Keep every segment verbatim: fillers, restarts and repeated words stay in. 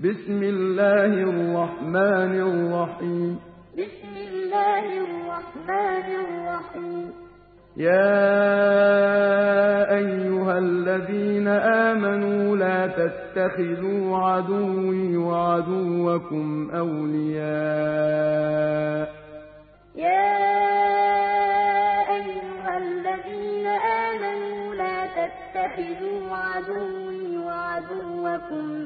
بسم الله الرحمن الرحيم بسم الله الرحمن الرحيم يا أيها الذين آمنوا لا تتخذوا عدوي وعدوكم أولياء يا أيها الذين آمنوا لا تتخذوا عدوي وعدوكم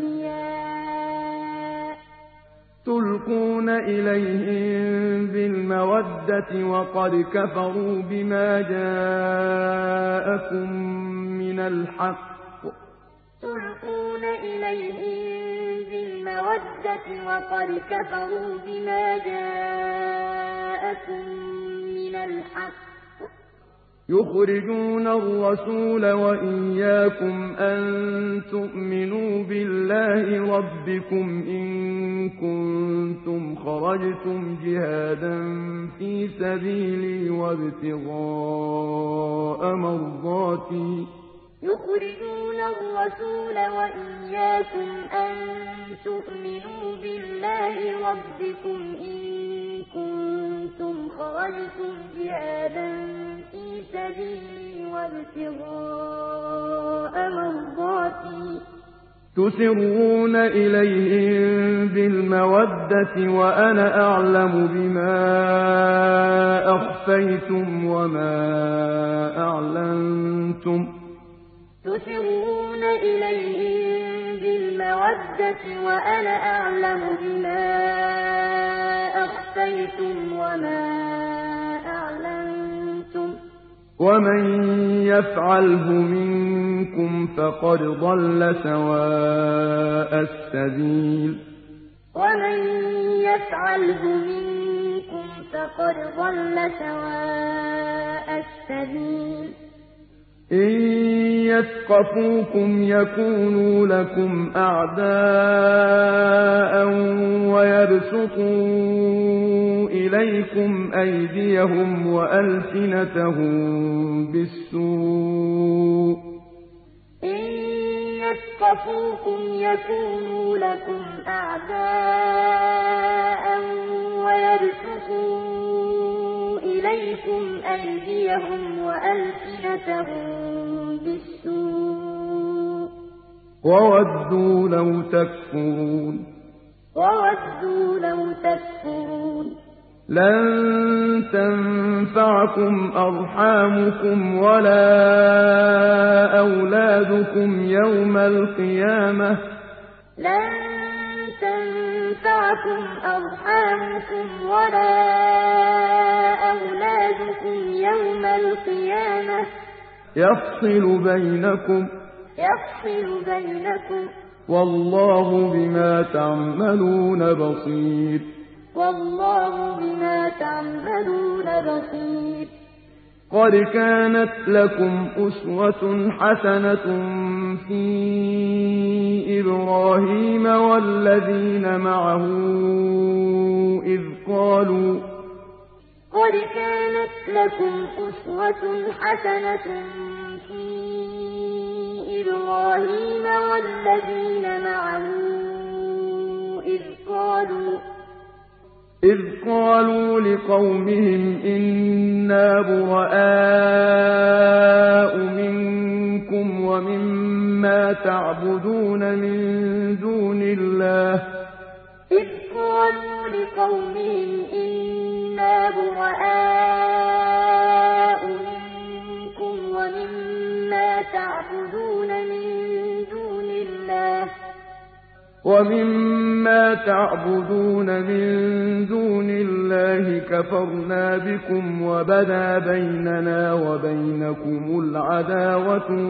أولياء تلقون إليهم بالمودة وقد كفروا بما جاءكم من الحق تلقون إليهم بالمودة وقد كفروا بما جاءكم من الحق يخرجون الرسول وإياكم أن تؤمنوا بالله ربكم إن كنتم خرجتم جهادا في سبيلي وابتغاء مرضاتي يخرجون الرسول وإياكم أن تؤمنوا بالله ربكم إن كنتم خرجتم جهادا في سبيلي وابتغاء مرضاتي تسرون إليهم بالمودة وأنا أعلم بما أخفيتم وما أعلنتم تسرون إليهم بالمودة وأنا أعلم بما أخفيتم وما أعلنتم ومن يفعله منكم فقد ضل سواء السبيل ومن يفعله منكم فقد ضل سواء السبيل إن يثقفوكم يكونوا لكم أعداء ويبسطوا إليكم أيديهم وألسنتهم بالسوء إن يثقفوكم يكونوا لكم أعداء ويبسطوا إليكم أيديهم وألسنتهم بالسوء وودوا لو تكفرون وودوا لو تكفرون لن تنفعكم أرحامكم ولا أولادكم يوم القيامة لن تنفعكم أرحامكم ولا أولادكم يوم القيامة يفصل بينكم يفصل بينكم والله بما تعملون بصير والله بما تعملون بصير قد كانت لكم أسوة حسنة في إبراهيم والذين معه إذ قالوا قد كانت لكم أسوة حسنة في إبراهيم والذين معه إذ قالوا إذ قالوا لقومهم إنا براء منكم ومما تعبدون من دون الله إذ قالوا لقومهم إنا براء منكم ومما تعبدون من دون الله ومما تعبدون من دون الله كفرنا بكم وبدا بيننا وبينكم العداوة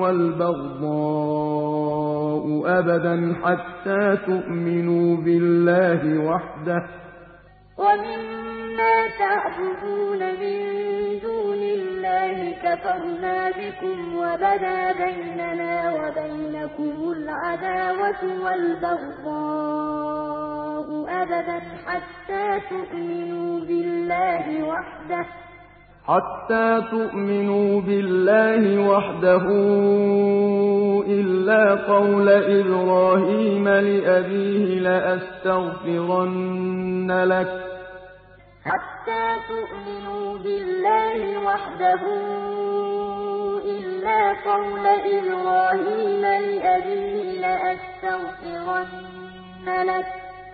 والبغضاء أبدا حتى تؤمنوا بالله وحده ومما تعبدون من دون الله كفرنا بكم وبدا بيننا وبينكم العداوة والبغضاء أبدا حتى تؤمنوا بالله وحده حتى تؤمنوا بالله وحده إلا قول إبراهيم لأبيه لأستغفرن لك حتى تؤمنوا بالله وحده إلا قول إبراهيم لأبيه لأستغفرن لك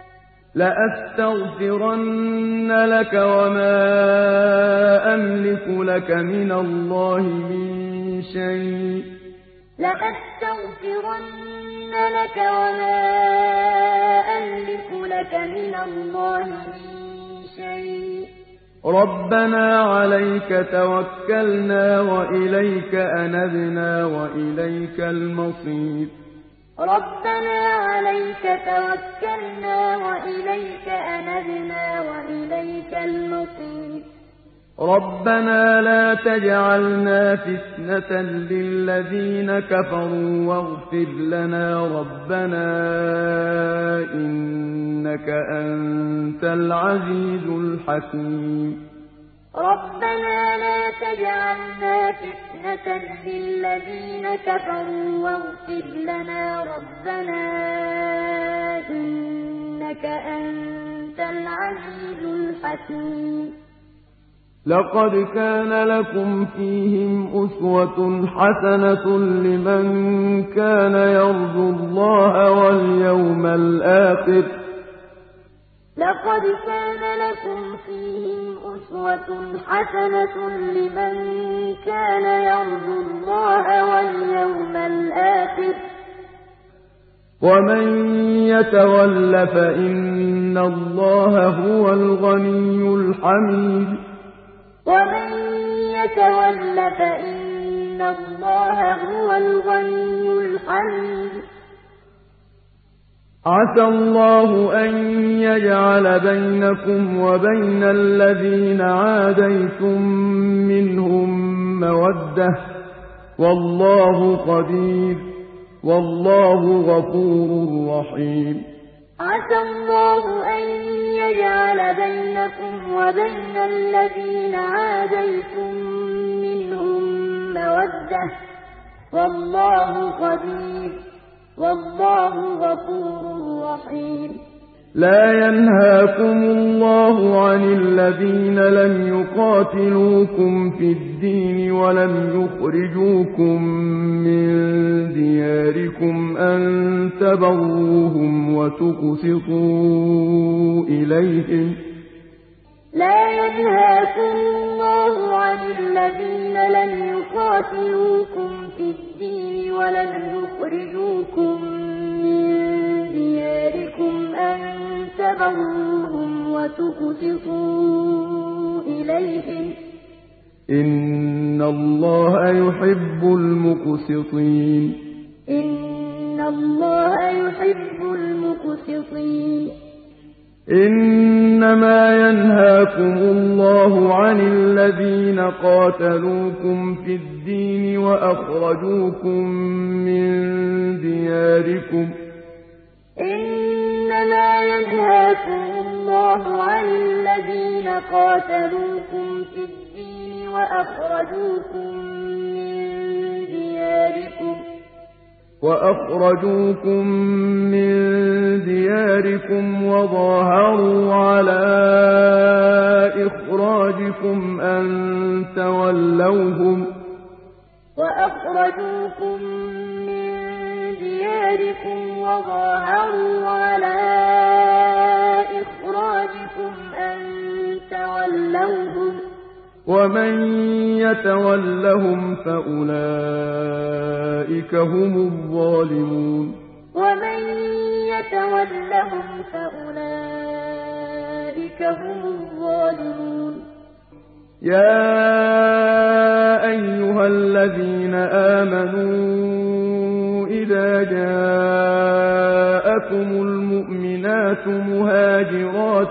لأستغفرن لك وما أملك لك من الله من شيء لأستغفرن لك وما أملك لك من الله من شيء ربنا عليك توكلنا وإليك أنبنا وإليك المصير ربنا عليك توكلنا وإليك أنبنا وإليك المصير ربنا لا تجعلنا فتنة للذين كفروا واغفر لنا ربنا إنك أنت العزيز الحكيم ربنا لا تجعلنا فتنة للذين كفروا واغفر لنا ربنا إنك أنت العزيز الحكيم لقد كان لكم فيهم أسوة حسنة لمن كان يرجو الله واليوم الآخر لقد كان لكم فيهم أسوة حسنة لمن كان يرجو الله واليوم الآخر ومن يتول فإن الله هو الغني الحميد ومن يتول فإن الله هو الغني الحميد عسى الله أن يجعل بينكم وبين الذين عاديتم منهم مودة والله قدير والله غفور رحيم عسى الله أن يجعل بينكم وبين الذين عاديتم منهم مودة والله قدير والله غفور رحيم لا ينهاكم الله عن الذين لم يقاتلوكم في الدين ولم يخرجوكم من دياركم أن تبروهم وتقسطوا إليهم لا ينهاكم الله عن الذين لم يقاتلوكم في الدين ولم يخرجوكم من دياركم أن تبروهم وتقسطوا إليهم إن الله يحب المقسطين إن الله يحب المقسطين إنما ينهاكم الله عن الذين قاتلوكم في الدين وأخرجوكم من دياركم إنما ينهاكم الله عن الذين قاتلوكم في الدين وأخرجوكم من دياركم وأخرجوكم من دياركم وظاهروا على إخراجكم أن تولوهم وأخرجوكم من دياركم وظاهروا على إخراجكم أن تولوهم ومن يتولهم فأولئك هم الظالمون ومن يتولهم فأولئك هم الظالمون يا أيها الذين آمنوا إذا جاءكم المؤمنات مهاجرات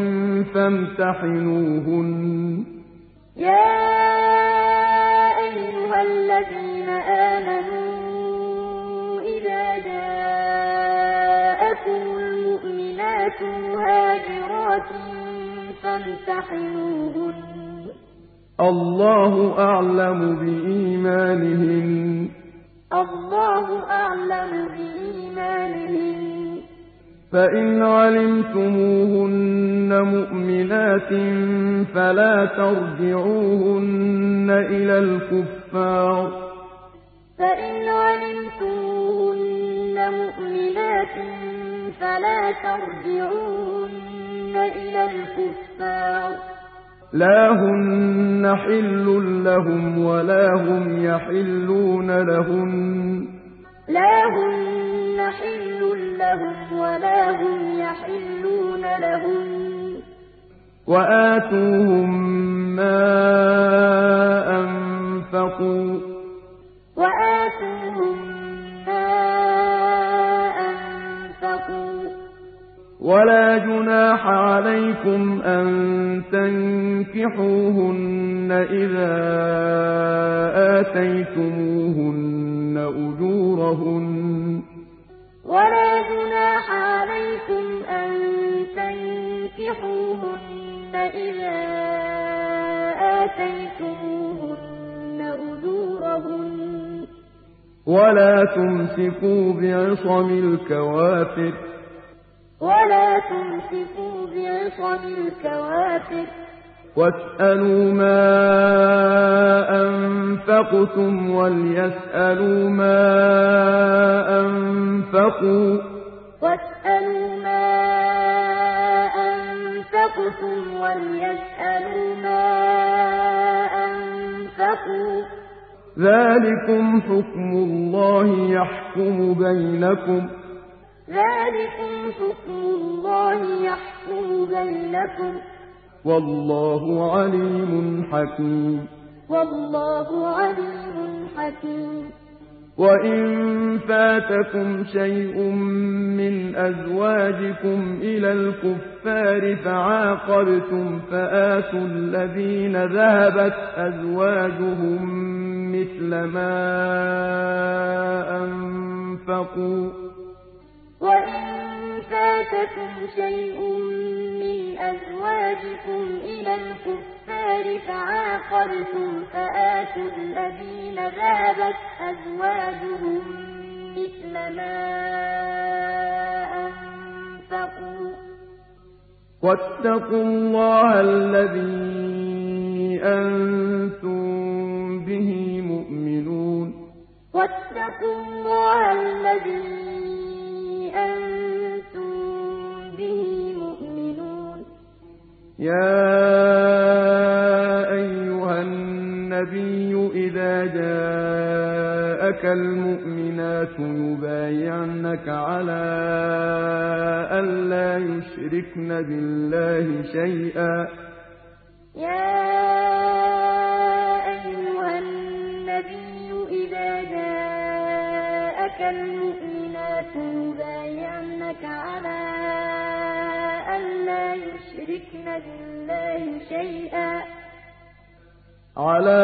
فامتحنوهن يا أيها الذين آمنوا إذا جاءكم المؤمنات مهاجرات فامتحنوهن الله أعلم بإيمانهن الله أعلم بإيمانهن فإن علمتموهن مؤمنات فلا ترجعوهن إلى الكفار فإن علمتموهن مؤمنات فلا ترجعوهن إلى الكفار لا هن حل لهم ولا هم يحلون لهن لا هن حل لهم ولا هم يحلون لهن وآتوهم ما أنفقوا وآتوهم ما أنفقوا ولا جناح عليكم أن تنكحوهن إذا آتيتموهن أجورهن ولا جناح عليكم أن تنكحوهن إذا آتيتموهن أجورهن ولا تمسكوا بعصم الكوافر ولا تمسكوا بعصم الكوافر واسألوا ما أنفقتم وليسألوا ما أنفقوا واسألوا ما أنفقتم وليسألوا ما أنفقوا ذلكم حكم الله يحكم بينكم ذلكم حكم الله يحكم بينكم والله عليم حكيم والله عليم حكيم وإن فاتكم شيء من أزواجكم إلى الكفار فعاقبتم فآتوا الذين ذهبت أزواجهم مثل ما أنفقوا وإن فاتكم شيء من أزواجكم إلى الكفار فعاقبتم فآتوا الذين ذهبت أزواجهم مثل ما أنفقوا واتقوا الله الذي أنتم به مؤمنون واتقوا الله الذي أنتم به مؤمنون يا أيها النبي إذا جاءك المؤمنات يبايعنك على أن لا يشركن بالله شيئا يا أيها النبي إذا جاءك المؤمنات يبايعنك على أن لا يشركن بالله شيئا على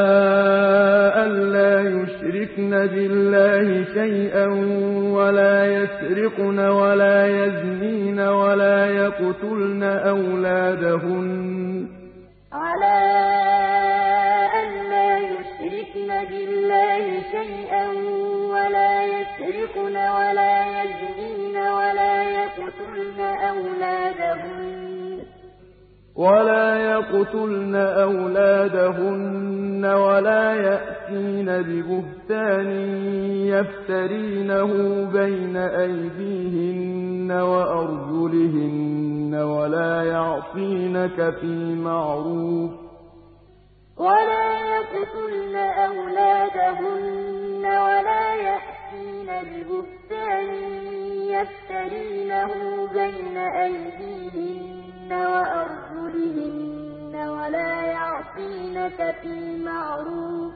أن لا يشركن بالله شيئا ولا يسرقن ولا يزنين ولا يقتلن أولادهن على أن لا يشركن بالله شيئا ولا يسرقن ولا يزنين ولا يقتلن أولادهن ولا يقتلن أولادهن ولا يأتين ببهتان يفترينه بين أيديهن وأرجلهن ولا يعصينك في معروف ولا يقتلن أولادهن ولا يأتين ببهتان يفترينه بين أيديهن وأرجلهن ولا يعصينك في معروف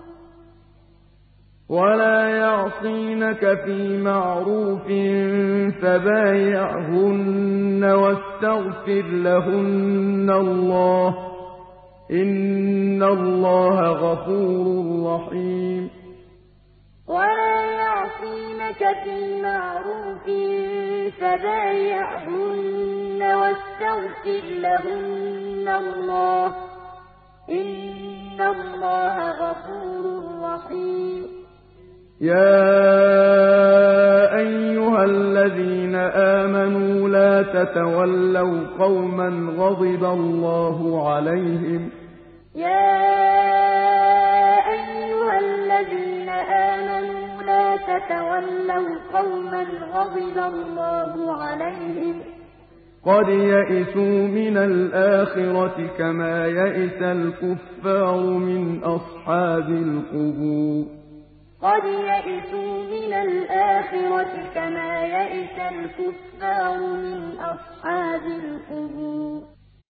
ولا يعصينك في معروف فبايعهن واستغفر لهن الله إن الله غفور رحيم ولا يعصينك في معروف فبايعهن واستغفر لهن الله إن الله غفور رحيم يَا أَيُّهَا الَّذِينَ آمَنُوا لَا تَتَوَلَّوْا قَوْمًا غَضِبَ اللَّهُ عَلَيْهِمْ يَا أَيُّهَا الَّذِينَ آمَنُوا لَا تَتَوَلَّوْا قَوْمًا غَضِبَ اللَّهُ عَلَيْهِمْ قَدْ يَئِسُوا مِنَ الْآخِرَةِ كَمَا يَئِسَ الْكُفَّارُ مِنْ أَصْحَابِ الْقُبُورِ قَدْ يَئِسُوا مِنَ الْآخِرَةِ كَمَا يَئِسَ الْكُفَّارُ مِنْ أَصْحَابِ الْقُبُورِ